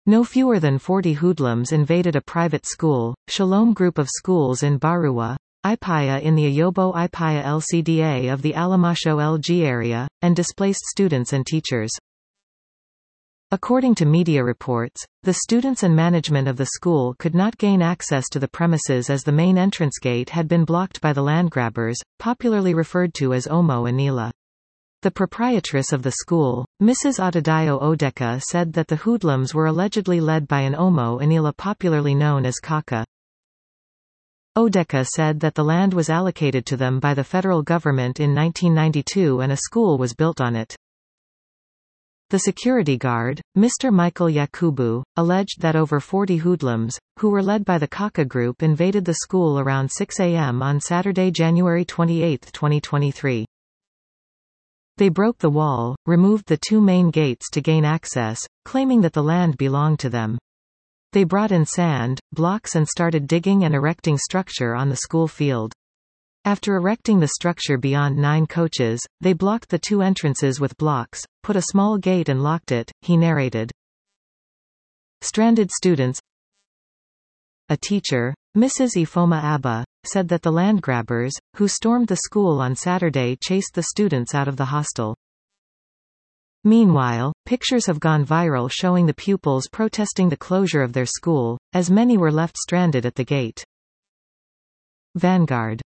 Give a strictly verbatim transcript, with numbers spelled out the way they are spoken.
No fewer than forty hoodlums invaded a private school, Shalom Group of Schools in Baruwa, Ipaya in the Ayobo Ipaya L C D A of the Alamasho L G area, and displaced students and teachers. According to media reports, the students and management of the school could not gain access to the premises as the main entrance gate had been blocked by the landgrabbers, popularly referred to as Omo Anila. The proprietress of the school, Missus Adedayo Odeka, said that the hoodlums were allegedly led by an Omo Anila popularly known as Kaka. Odeka said that the land was allocated to them by the federal government in nineteen ninety-two and a school was built on it. The security guard, Mister Michael Yakubu, alleged that over forty hoodlums, who were led by the Kaka group, invaded the school around six a m on Saturday, January twenty-eighth, twenty twenty-three. They broke the wall, removed the two main gates to gain access, claiming that the land belonged to them. They brought in sand, blocks and started digging and erecting structure on the school field. After erecting the structure beyond nine coaches, they blocked the two entrances with blocks, put a small gate and locked it, he narrated. Stranded students. A teacher, Missus Ifoma Abba, said that the landgrabbers, who stormed the school on Saturday, chased the students out of the hostel. Meanwhile, pictures have gone viral showing the pupils protesting the closure of their school, as many were left stranded at the gate. Vanguard.